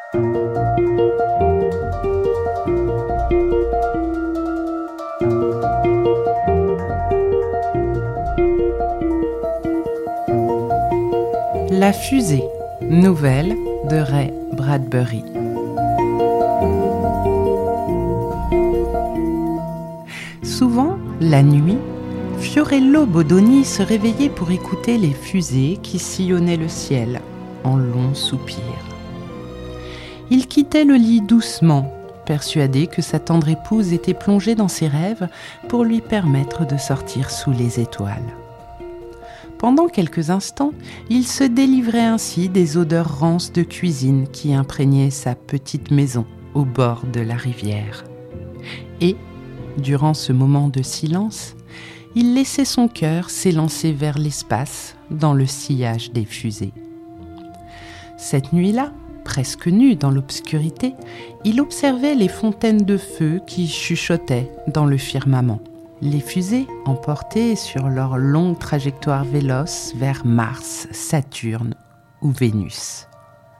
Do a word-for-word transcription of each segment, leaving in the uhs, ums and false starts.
La fusée, nouvelle de Ray Bradbury. Souvent, la nuit, Fiorello Bodoni se réveillait pour écouter les fusées qui sillonnaient le ciel en longs soupirs. Il quittait le lit doucement, persuadé que sa tendre épouse était plongée dans ses rêves pour lui permettre de sortir sous les étoiles. Pendant quelques instants, il se délivrait ainsi des odeurs rances de cuisine qui imprégnaient sa petite maison au bord de la rivière. Et, durant ce moment de silence, il laissait son cœur s'élancer vers l'espace dans le sillage des fusées. Cette nuit-là, presque nu dans l'obscurité, il observait les fontaines de feu qui chuchotaient dans le firmament. Les fusées emportées sur leur longue trajectoire véloce vers Mars, Saturne ou Vénus.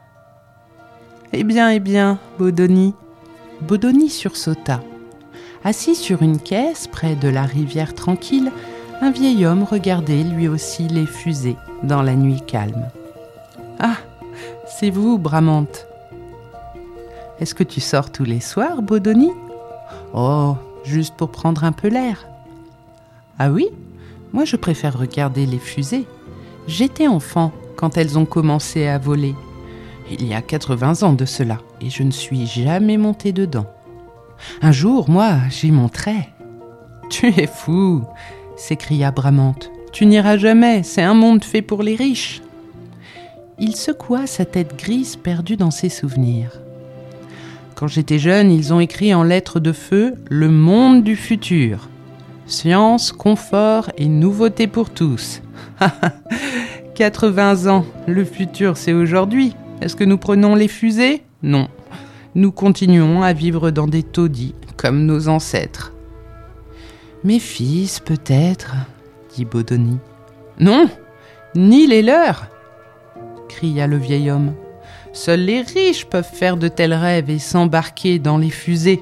« Eh bien, eh bien, Bodoni !» Bodoni sursauta. Assis sur une caisse près de la rivière tranquille, un vieil homme regardait lui aussi les fusées dans la nuit calme. « Ah, c'est vous, Bramante. Est-ce que tu sors tous les soirs, Bodoni ? Oh, juste pour prendre un peu l'air. » Ah oui ? Moi je préfère regarder les fusées. J'étais enfant quand elles ont commencé à voler. Il y a quatre-vingts ans de cela, et je ne suis jamais monté dedans. Un jour, moi, j'y monterai. Tu es fou, s'écria Bramante. Tu n'iras jamais, c'est un monde fait pour les riches. Il secoua sa tête grise perdue dans ses souvenirs. Quand j'étais jeune, ils ont écrit en lettres de feu « Le monde du futur ». Science, confort et nouveauté pour tous. quatre-vingts ans, le futur c'est aujourd'hui. Est-ce que nous prenons les fusées ? Non. Nous continuons à vivre dans des taudis, comme nos ancêtres. Mes fils, peut-être, dit Bodoni. Non, ni les leurs, cria le vieil homme. Seuls les riches peuvent faire de tels rêves et s'embarquer dans les fusées.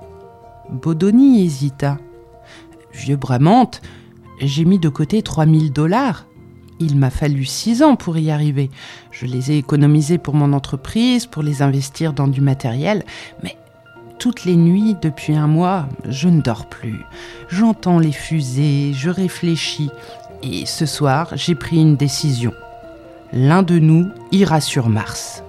Bodoni hésita. Vieux Bramante, j'ai mis de côté trois mille dollars. Il m'a fallu six ans pour y arriver. Je les ai économisés pour mon entreprise, pour les investir dans du matériel. Mais toutes les nuits, depuis un mois, je ne dors plus. J'entends les fusées, je réfléchis. Et ce soir, j'ai pris une décision. L'un de nous ira sur Mars.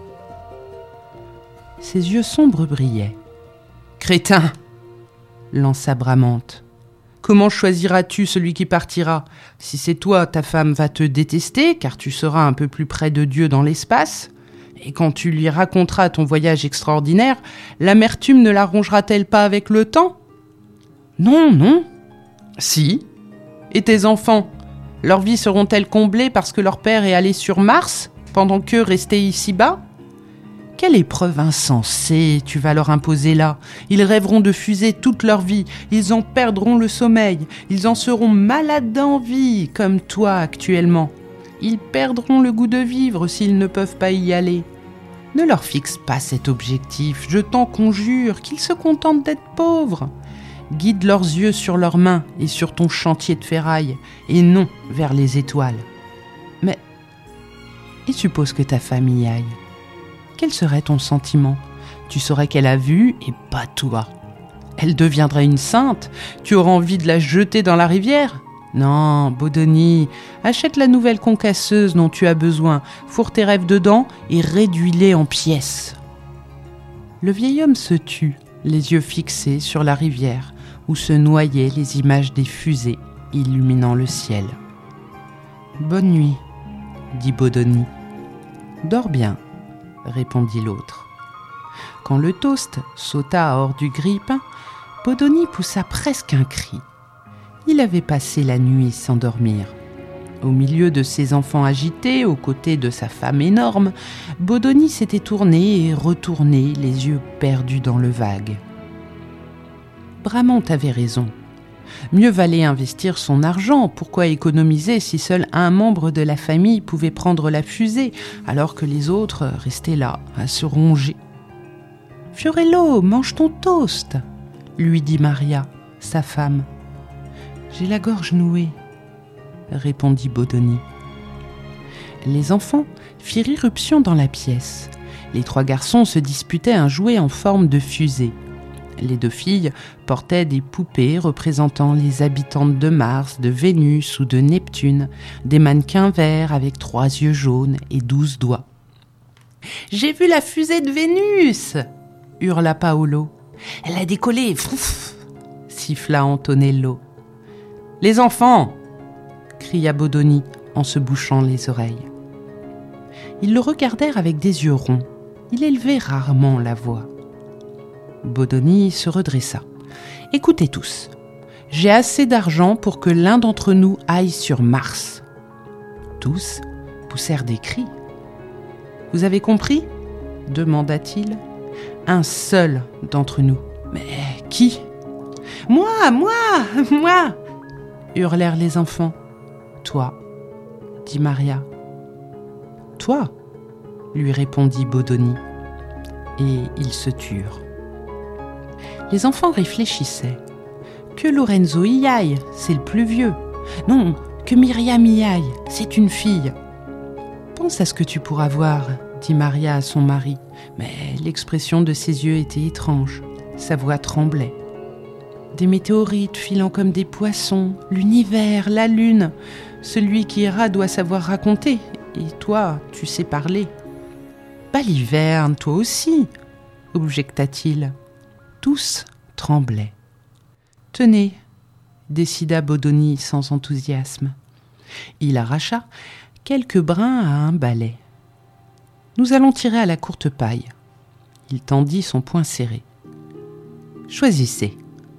Ses yeux sombres brillaient. « Crétin !» lança Bramante. Comment choisiras-tu celui qui partira ? Si c'est toi, ta femme va te détester, car tu seras un peu plus près de Dieu dans l'espace. Et quand tu lui raconteras ton voyage extraordinaire, l'amertume ne la rongera-t-elle pas avec le temps ? Non, non. Si. Et tes enfants ? Leurs vies seront-elles comblées parce que leur père est allé sur Mars, pendant qu'eux restaient ici-bas ? Quelle épreuve insensée tu vas leur imposer là. Ils rêveront de fusées toute leur vie, ils en perdront le sommeil, ils en seront malades d'envie, comme toi actuellement. Ils perdront le goût de vivre s'ils ne peuvent pas y aller. Ne leur fixe pas cet objectif, je t'en conjure, qu'ils se contentent d'être pauvres. Guide leurs yeux sur leurs mains et sur ton chantier de ferraille, et non vers les étoiles. Mais, et suppose que ta femme y aille. Quel serait ton sentiment ? Tu saurais qu'elle a vu et pas toi. Elle deviendrait une sainte. Tu auras envie de la jeter dans la rivière ? Non, Bodoni, achète la nouvelle concasseuse dont tu as besoin, fourre tes rêves dedans et réduis-les en pièces. Le vieil homme se tut, les yeux fixés sur la rivière, où se noyaient les images des fusées illuminant le ciel. Bonne nuit, dit Bodoni. Dors bien, répondit l'autre. Quand le toast sauta hors du grille-pain, Bodoni poussa presque un cri. Il avait passé la nuit sans dormir. Au milieu de ses enfants agités, aux côtés de sa femme énorme, Bodoni s'était tourné et retourné, les yeux perdus dans le vague. Bramante avait raison. Mieux valait investir son argent. Pourquoi économiser si seul un membre de la famille pouvait prendre la fusée, alors que les autres restaient là, à se ronger, « Fiorello, mange ton toast !» lui dit Maria, sa femme. « J'ai la gorge nouée », répondit Bodoni. Les enfants firent irruption dans la pièce. Les trois garçons se disputaient un jouet en forme de fusée. Les deux filles portaient des poupées représentant les habitantes de Mars, de Vénus ou de Neptune, des mannequins verts avec trois yeux jaunes et douze doigts. « J'ai vu la fusée de Vénus !» hurla Paolo. « Elle a décollé, frouf !» siffla Antonello. « Les enfants !» cria Bodoni en se bouchant les oreilles. Ils le regardèrent avec des yeux ronds. Il élevait rarement la voix. Bodoni se redressa. « Écoutez tous, j'ai assez d'argent pour que l'un d'entre nous aille sur Mars. » Tous poussèrent des cris. « Vous avez compris ?» demanda-t-il. « Un seul d'entre nous. »« Mais qui ?»« Moi, moi, moi !» hurlèrent les enfants. « Toi, » dit Maria. « Toi !» lui répondit Bodoni. Et ils se turent. Les enfants réfléchissaient. Que Lorenzo y aille, c'est le plus vieux. Non, que Myriam y aille, c'est une fille. Pense à ce que tu pourras voir, dit Maria à son mari. Mais l'expression de ses yeux était étrange. Sa voix tremblait. Des météorites filant comme des poissons, l'univers, la lune. Celui qui ira doit savoir raconter. Et toi, tu sais parler. Baliverne, toi aussi, objecta-t-il. Tous tremblaient. Tenez, décida Bodoni sans enthousiasme. Il arracha quelques brins à un balai. Nous allons tirer à la courte paille. Il tendit son poing serré. Choisissez.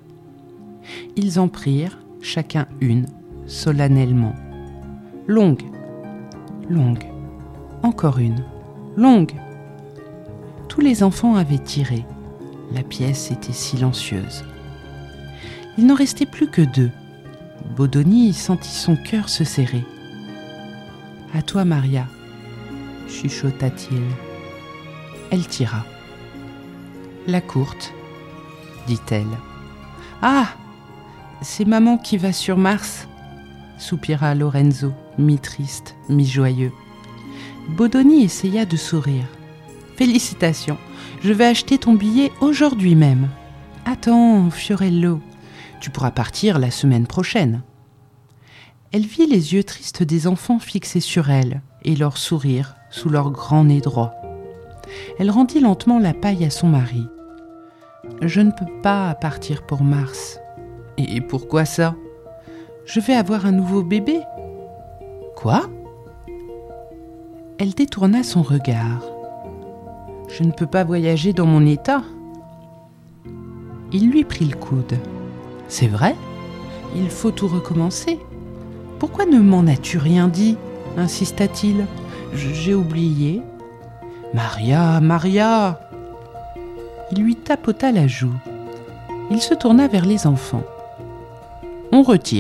Ils en prirent chacun une, solennellement. Longue, longue, encore une, longue. Tous les enfants avaient tiré. La pièce était silencieuse. Il n'en restait plus que deux. Bodoni sentit son cœur se serrer. « À toi, Maria », chuchota-t-il. Elle tira. « La courte », dit-elle. « Ah, c'est maman qui va sur Mars », soupira Lorenzo, mi-triste, mi-joyeux. Bodoni essaya de sourire. « Félicitations, je vais acheter ton billet aujourd'hui même. Attends, Fiorello, tu pourras partir la semaine prochaine. » Elle vit les yeux tristes des enfants fixés sur elle et leur sourire sous leur grand nez droit. Elle rendit lentement la paille à son mari. « Je ne peux pas partir pour Mars. »« Et pourquoi ça ? Je vais avoir un nouveau bébé. »« Quoi ?» Elle détourna son regard. « Je ne peux pas voyager dans mon état. » Il lui prit le coude. « C'est vrai ? Il faut tout recommencer. Pourquoi ne m'en as-tu rien dit ?» insista-t-il. « J'ai oublié. »« Maria, Maria !» Il lui tapota la joue. Il se tourna vers les enfants. « On retire. »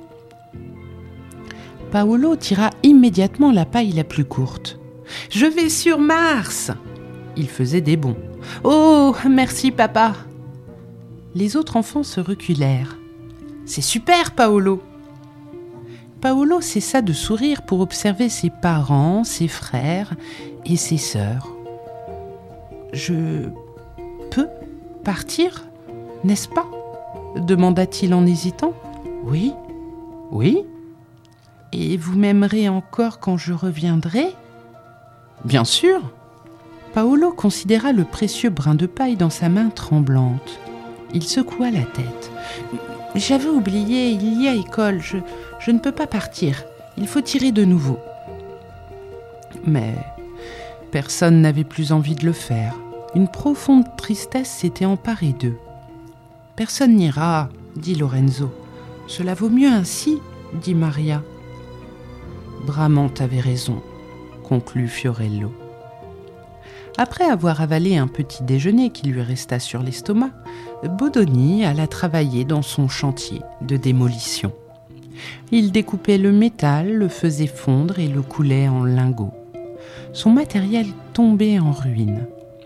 Paolo tira immédiatement la paille la plus courte. « Je vais sur Mars !» Il faisait des bonds. « Oh, merci papa !» Les autres enfants se reculèrent. « C'est super, Paolo !» Paolo cessa de sourire pour observer ses parents, ses frères et ses sœurs. « Je peux partir, n'est-ce pas ?» demanda-t-il en hésitant. « Oui, oui. Et vous m'aimerez encore quand je reviendrai ?»« Bien sûr !» Paolo considéra le précieux brin de paille dans sa main tremblante. Il secoua la tête. « J'avais oublié, il y a école, je, je ne peux pas partir. Il faut tirer de nouveau. » Mais personne n'avait plus envie de le faire. Une profonde tristesse s'était emparée d'eux. « Personne n'ira, » dit Lorenzo. « Cela vaut mieux ainsi, » dit Maria. « Bramante avait raison, » conclut Fiorello. Après avoir avalé un petit déjeuner qui lui resta sur l'estomac, Bodoni alla travailler dans son chantier de démolition. Il découpait le métal, le faisait fondre et le coulait en lingots. Son matériel tombait en ruine.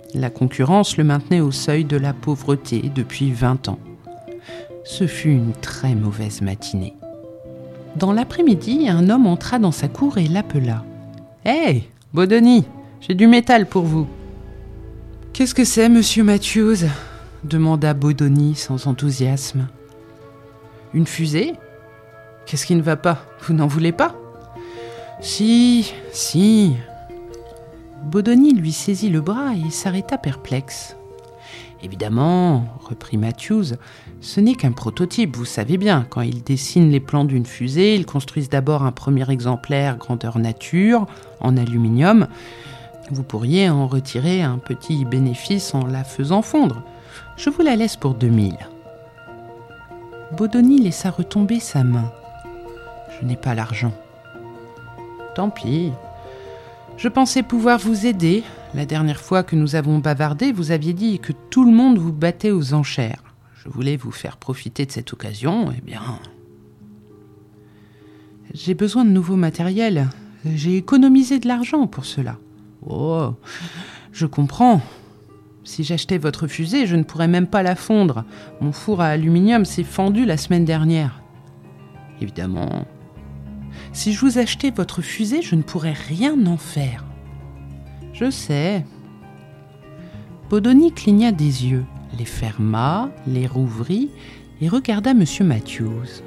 La concurrence le maintenait au seuil de la pauvreté depuis vingt ans. Ce fut une très mauvaise matinée. Dans l'après-midi, un homme entra dans sa cour et l'appela. « Hey, Bodoni, j'ai du métal pour vous. »« Qu'est-ce que c'est, monsieur Matthews ?» demanda Bodoni sans enthousiasme. « Une fusée ? Qu'est-ce qui ne va pas ? Vous n'en voulez pas ? » ?»« Si, si. » Bodoni lui saisit le bras et s'arrêta perplexe. « Évidemment, reprit Matthews, ce n'est qu'un prototype, vous savez bien. Quand ils dessinent les plans d'une fusée, ils construisent d'abord un premier exemplaire grandeur nature, en aluminium. Vous pourriez en retirer un petit bénéfice en la faisant fondre. Je vous la laisse pour deux mille. » Bodoni laissa retomber sa main. « Je n'ai pas l'argent. »« Tant pis. Je pensais pouvoir vous aider. La dernière fois que nous avons bavardé, vous aviez dit que tout le monde vous battait aux enchères. Je voulais vous faire profiter de cette occasion, eh bien... J'ai besoin de nouveaux matériels. J'ai économisé de l'argent pour cela. Oh, je comprends. Si j'achetais votre fusée, je ne pourrais même pas la fondre. Mon four à aluminium s'est fendu la semaine dernière. Évidemment. Si je vous achetais votre fusée, je ne pourrais rien en faire. Je sais. Bodoni cligna des yeux, les ferma, les rouvrit et regarda monsieur Matthews.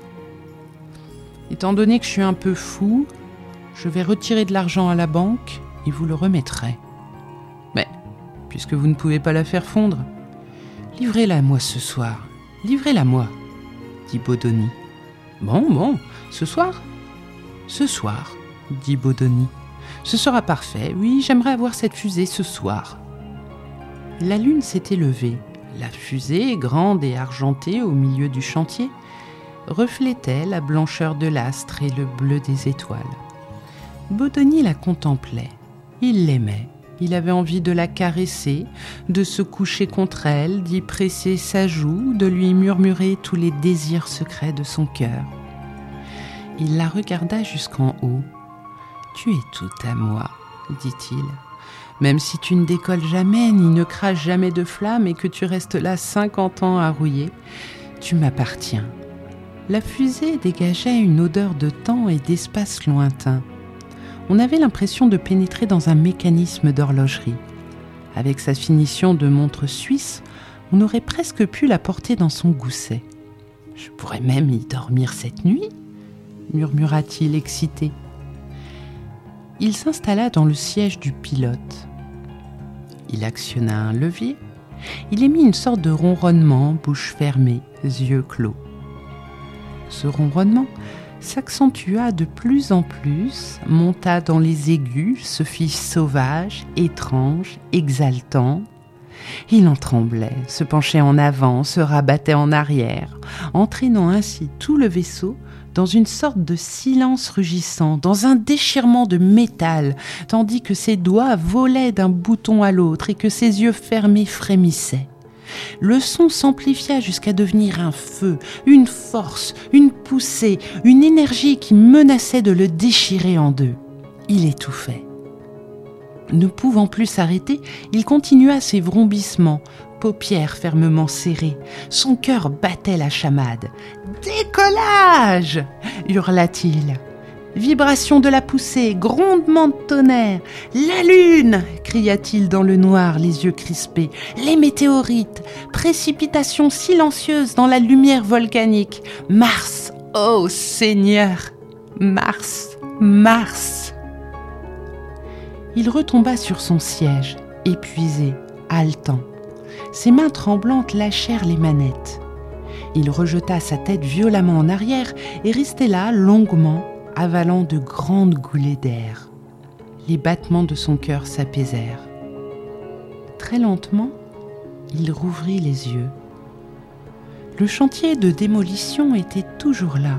Étant donné que je suis un peu fou, je vais retirer de l'argent à la banque et vous le remettrai. Mais, puisque vous ne pouvez pas la faire fondre, livrez-la moi ce soir, livrez-la moi, dit Bodoni. Bon, bon, ce soir ? Ce soir, dit Bodoni. Ce sera parfait, oui, j'aimerais avoir cette fusée ce soir. La lune s'était levée. La fusée, grande et argentée au milieu du chantier, reflétait la blancheur de l'astre et le bleu des étoiles. Bodoni la contemplait. Il l'aimait. Il avait envie de la caresser, de se coucher contre elle, d'y presser sa joue, de lui murmurer tous les désirs secrets de son cœur. Il la regarda jusqu'en haut. « Tu es tout à moi, » dit-il. « Même si tu ne décolles jamais, ni ne craches jamais de flamme et que tu restes là cinquante ans à rouiller, tu m'appartiens. » La fusée dégageait une odeur de temps et d'espace lointain. On avait l'impression de pénétrer dans un mécanisme d'horlogerie. Avec sa finition de montre suisse, on aurait presque pu la porter dans son gousset. « Je pourrais même y dormir cette nuit ?» murmura-t-il excité. Il s'installa dans le siège du pilote. Il actionna un levier. Il émit une sorte de ronronnement, bouche fermée, yeux clos. Ce ronronnement s'accentua de plus en plus, monta dans les aigus, se fit sauvage, étrange, exaltant. Il en tremblait, se penchait en avant, se rabattait en arrière, entraînant ainsi tout le vaisseau dans une sorte de silence rugissant, dans un déchirement de métal, tandis que ses doigts volaient d'un bouton à l'autre et que ses yeux fermés frémissaient. Le son s'amplifia jusqu'à devenir un feu, une force, une poussée, une énergie qui menaçait de le déchirer en deux. Il étouffait. Ne pouvant plus s'arrêter, il continua ses vrombissements, paupières fermement serrées. Son cœur battait la chamade. « Décollage !» hurla-t-il. Vibration de la poussée, grondement de tonnerre. « La lune !» cria-t-il dans le noir, les yeux crispés. « Les météorites ! Précipitations silencieuses dans la lumière volcanique. Mars ! Oh Seigneur ! Mars ! Mars !» Il retomba sur son siège, épuisé, haletant. Ses mains tremblantes lâchèrent les manettes. Il rejeta sa tête violemment en arrière et restait là longuement, avalant de grandes goulées d'air. Les battements de son cœur s'apaisèrent. Très lentement, il rouvrit les yeux. Le chantier de démolition était toujours là.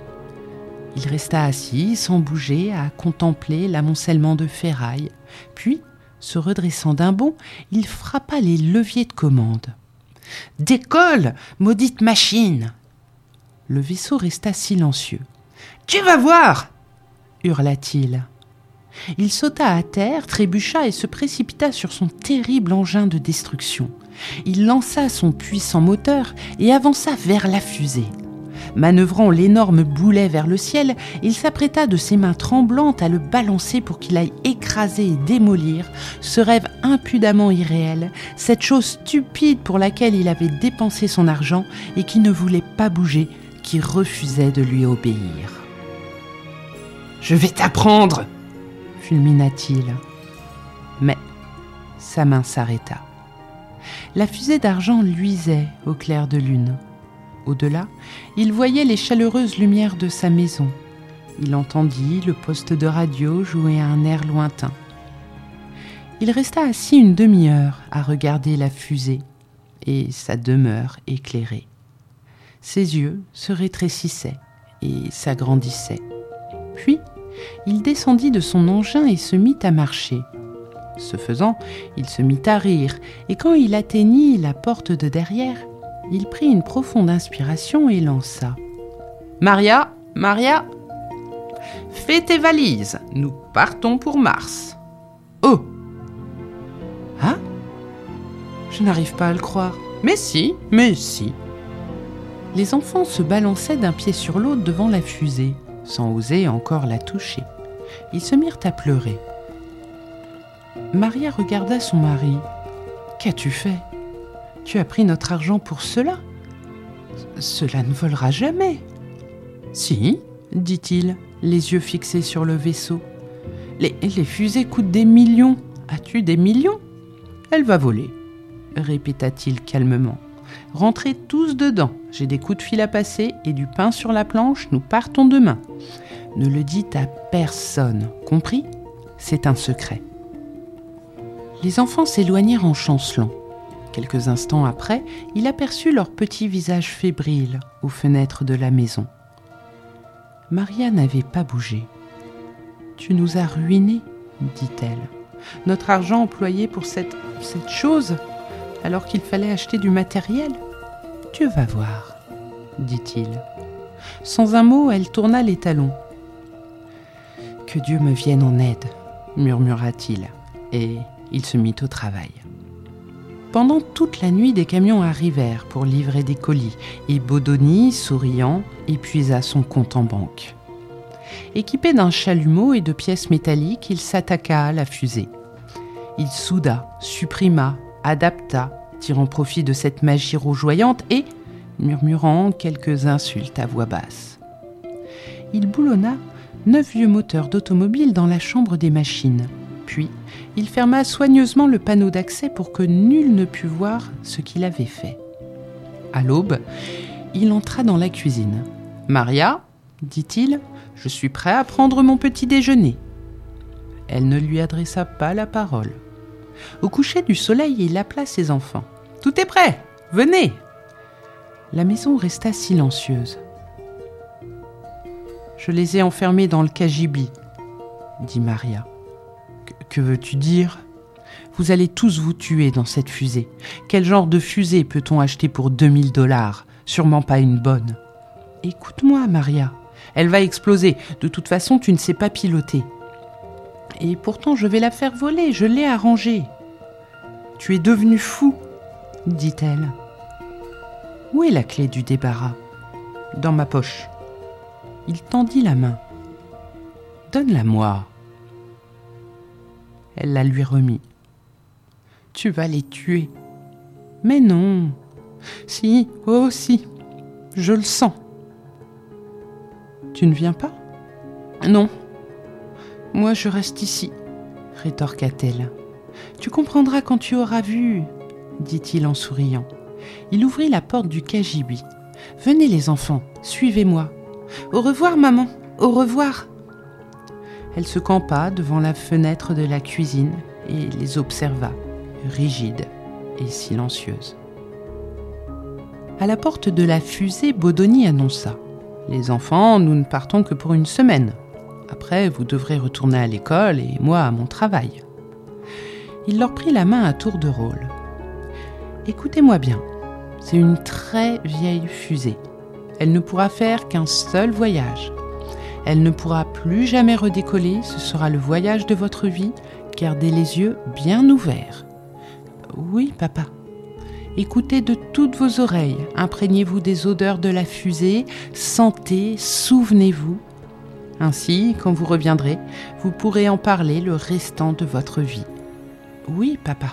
Il resta assis, sans bouger, à contempler l'amoncellement de ferraille. Puis, se redressant d'un bond, il frappa les leviers de commande. « Décolle, maudite machine !» Le vaisseau resta silencieux. « Tu vas voir !» hurla-t-il. Il sauta à terre, trébucha et se précipita sur son terrible engin de destruction. Il lança son puissant moteur et avança vers la fusée. Manœuvrant l'énorme boulet vers le ciel, il s'apprêta de ses mains tremblantes à le balancer pour qu'il aille écraser et démolir ce rêve impudemment irréel, cette chose stupide pour laquelle il avait dépensé son argent et qui ne voulait pas bouger, qui refusait de lui obéir. « Je vais t'apprendre !» fulmina-t-il. Mais sa main s'arrêta. La fusée d'argent luisait au clair de lune. Au-delà, il voyait les chaleureuses lumières de sa maison. Il entendit le poste de radio jouer un air lointain. Il resta assis une demi-heure à regarder la fusée et sa demeure éclairée. Ses yeux se rétrécissaient et s'agrandissaient. Puis, il descendit de son engin et se mit à marcher. Ce faisant, il se mit à rire, et quand il atteignit la porte de derrière, il prit une profonde inspiration et lança. « Maria, Maria, fais tes valises, nous partons pour Mars. »« Oh !»« Ah ! Je n'arrive pas à le croire. Mais si, mais si !» Les enfants se balançaient d'un pied sur l'autre devant la fusée, sans oser encore la toucher. Ils se mirent à pleurer. Maria regarda son mari. « Qu'as-tu fait ? Tu as pris notre argent pour cela ? Cela ne volera jamais. »« Si, dit-il, les yeux fixés sur le vaisseau. Les, les fusées coûtent des millions. As-tu des millions ? Elle va voler, répéta-t-il calmement. Rentrez tous dedans. J'ai des coups de fil à passer et du pain sur la planche. Nous partons demain. Ne le dites à personne, compris ? C'est un secret. » Les enfants s'éloignèrent en chancelant. Quelques instants après, il aperçut leurs petits visages fébriles aux fenêtres de la maison. Maria n'avait pas bougé. « Tu nous as ruinés, dit-elle. Notre argent employé pour cette, cette chose, alors qu'il fallait acheter du matériel. Tu vas voir, dit-il. Sans un mot, elle tourna les talons. « Que Dieu me vienne en aide, murmura-t-il, et il se mit au travail. Pendant toute la nuit, des camions arrivèrent pour livrer des colis, et Bodoni, souriant, épuisa son compte en banque. Équipé d'un chalumeau et de pièces métalliques, il s'attaqua à la fusée. Il souda, supprima, adapta, tirant profit de cette magie rougeoyante et murmurant quelques insultes à voix basse. Il boulonna neuf vieux moteurs d'automobile dans la chambre des machines. Puis, il ferma soigneusement le panneau d'accès pour que nul ne pût voir ce qu'il avait fait. À l'aube, il entra dans la cuisine. « Maria, dit-il, je suis prêt à prendre mon petit déjeuner. » Elle ne lui adressa pas la parole. Au coucher du soleil, il appela ses enfants. « Tout est prêt, venez !» La maison resta silencieuse. « Je les ai enfermés dans le cagibi, » dit Maria. Que veux-tu dire ? Vous allez tous vous tuer dans cette fusée. Quel genre de fusée peut-on acheter pour deux mille dollars ? Sûrement pas une bonne. Écoute-moi, Maria. Elle va exploser. De toute façon, tu ne sais pas piloter. Et pourtant, je vais la faire voler. Je l'ai arrangée. Tu es devenu fou, dit-elle. Où est la clé du débarras ? Dans ma poche. Il tendit la main. Donne-la-moi. Elle la lui remit. « Tu vas les tuer. »« Mais non. Si, oh si, je le sens. »« Tu ne viens pas ? » ?»« Non. Moi, je reste ici, » rétorqua-t-elle. « Tu comprendras quand tu auras vu, » dit-il en souriant. Il ouvrit la porte du cagibi. « Venez les enfants, suivez-moi. Au revoir, maman, au revoir. » Elle se campa devant la fenêtre de la cuisine et les observa, rigide et silencieuse. À la porte de la fusée, Bodoni annonça « Les enfants, nous ne partons que pour une semaine. Après, vous devrez retourner à l'école et moi à mon travail. » Il leur prit la main à tour de rôle. « Écoutez-moi bien, c'est une très vieille fusée. Elle ne pourra faire qu'un seul voyage. Elle ne pourra plus jamais redécoller, ce sera le voyage de votre vie. Gardez les yeux bien ouverts. Oui, papa. Écoutez de toutes vos oreilles, imprégnez-vous des odeurs de la fusée, sentez, souvenez-vous. Ainsi, quand vous reviendrez, vous pourrez en parler le restant de votre vie. Oui, papa.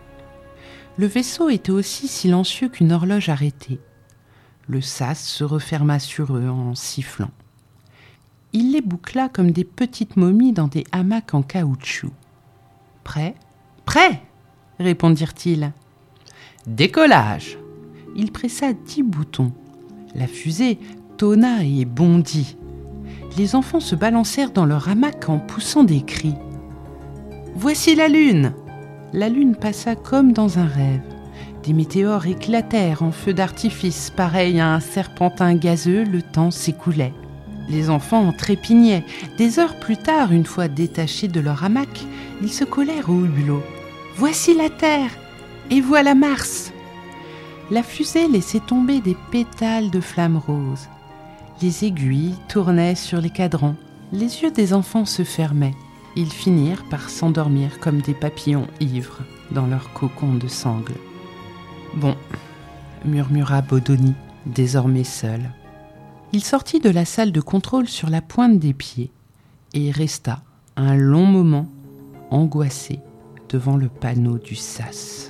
Le vaisseau était aussi silencieux qu'une horloge arrêtée. Le sas se referma sur eux en sifflant. Il les boucla comme des petites momies dans des hamacs en caoutchouc. « Prêt ? Prêt !» répondirent-ils. « Décollage !» Il pressa dix boutons. La fusée tonna et bondit. Les enfants se balancèrent dans leur hamac en poussant des cris. « Voici la lune !» La lune passa comme dans un rêve. Des météores éclatèrent en feux d'artifice, pareil à un serpentin gazeux, le temps s'écoulait. Les enfants en trépignaient. Des heures plus tard, une fois détachés de leur hamac, ils se collèrent au hublot. « Voici la Terre ! Et voilà Mars !» La fusée laissait tomber des pétales de flammes roses. Les aiguilles tournaient sur les cadrans. Les yeux des enfants se fermaient. Ils finirent par s'endormir comme des papillons ivres dans leur cocon de sangle. « Bon, » murmura Bodoni, désormais seul. Il sortit de la salle de contrôle sur la pointe des pieds et resta un long moment angoissé devant le panneau du sas.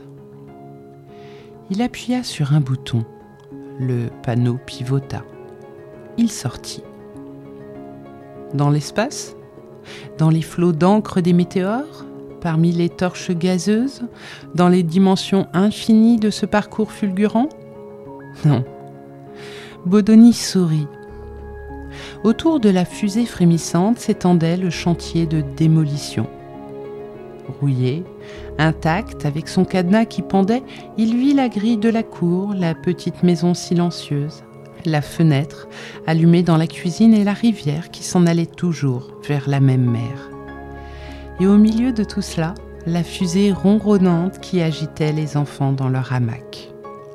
Il appuya sur un bouton. Le panneau pivota. Il sortit. Dans l'espace ? Dans les flots d'encre des météores ? Parmi les torches gazeuses ? Dans les dimensions infinies de ce parcours fulgurant ? Non. Bodoni sourit. Autour de la fusée frémissante s'étendait le chantier de démolition. Rouillé, intact, avec son cadenas qui pendait, il vit la grille de la cour, la petite maison silencieuse, la fenêtre allumée dans la cuisine et la rivière qui s'en allait toujours vers la même mer. Et au milieu de tout cela, la fusée ronronnante qui agitait les enfants dans leur hamac.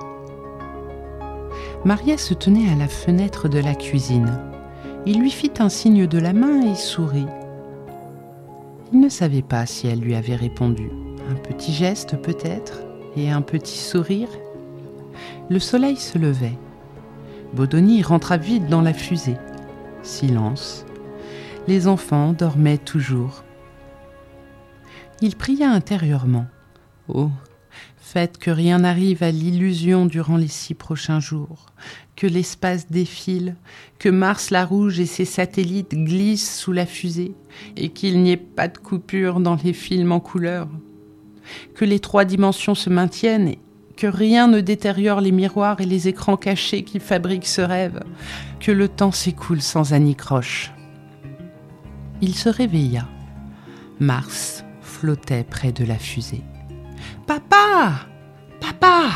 Maria se tenait à la fenêtre de la cuisine. Il lui fit un signe de la main et sourit. Il ne savait pas si elle lui avait répondu. Un petit geste peut-être, et un petit sourire. Le soleil se levait. Bodoni rentra vite dans la fusée. Silence. Les enfants dormaient toujours. Il pria intérieurement. « Oh, faites que rien n'arrive à l'illusion durant les six prochains jours, que l'espace défile, que Mars la Rouge et ses satellites glissent sous la fusée, et qu'il n'y ait pas de coupure dans les films en couleur, que les trois dimensions se maintiennent et que rien ne détériore les miroirs et les écrans cachés qui fabriquent ce rêve, que le temps s'écoule sans anicroche. » Il se réveilla. Mars flottait près de la fusée. « Papa ! Papa !»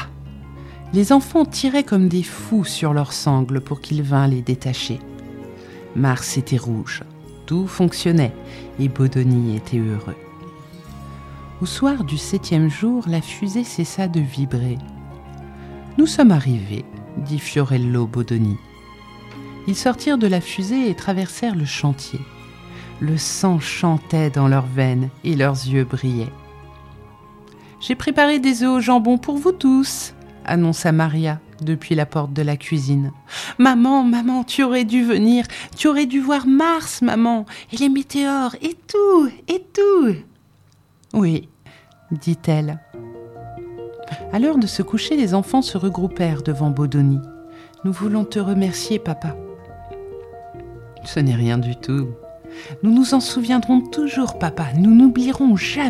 Les enfants tiraient comme des fous sur leurs sangles pour qu'il vînt les détacher. Mars était rouge, tout fonctionnait et Bodoni était heureux. Au soir du septième jour, la fusée cessa de vibrer. « Nous sommes arrivés », dit Fiorello Bodoni. Ils sortirent de la fusée et traversèrent le chantier. Le sang chantait dans leurs veines et leurs yeux brillaient. « J'ai préparé des œufs au jambon pour vous tous », annonça Maria depuis la porte de la cuisine. « Maman, maman, tu aurais dû venir, tu aurais dû voir Mars, maman, et les météores, et tout, et tout. » « Oui, » dit-elle. À l'heure de se coucher, les enfants se regroupèrent devant Bodoni. « Nous voulons te remercier, papa. »« Ce n'est rien du tout. Nous nous en souviendrons toujours, papa. Nous n'oublierons jamais. »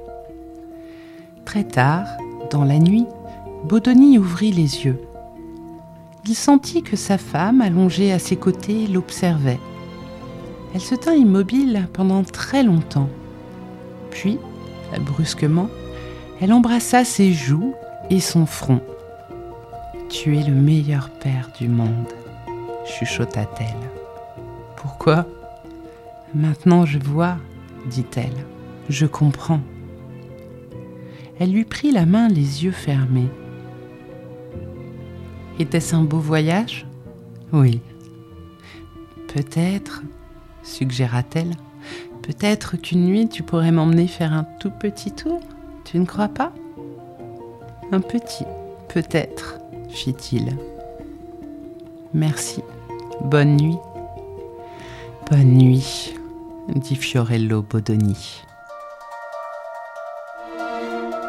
Très tard, dans la nuit, Bodoni ouvrit les yeux. Il sentit que sa femme, allongée à ses côtés, l'observait. Elle se tint immobile pendant très longtemps. Puis, brusquement, elle embrassa ses joues et son front. « Tu es le meilleur père du monde, » chuchota-t-elle. « Pourquoi ? Maintenant je vois, » dit-elle. « Je comprends. » Elle lui prit la main les yeux fermés. Était-ce un beau voyage ? Oui. Peut-être, suggéra-t-elle. Peut-être qu'une nuit tu pourrais m'emmener faire un tout petit tour, tu ne crois pas ? Un petit, peut-être, fit-il. Merci, bonne nuit. Bonne nuit, dit Fiorello Bodoni.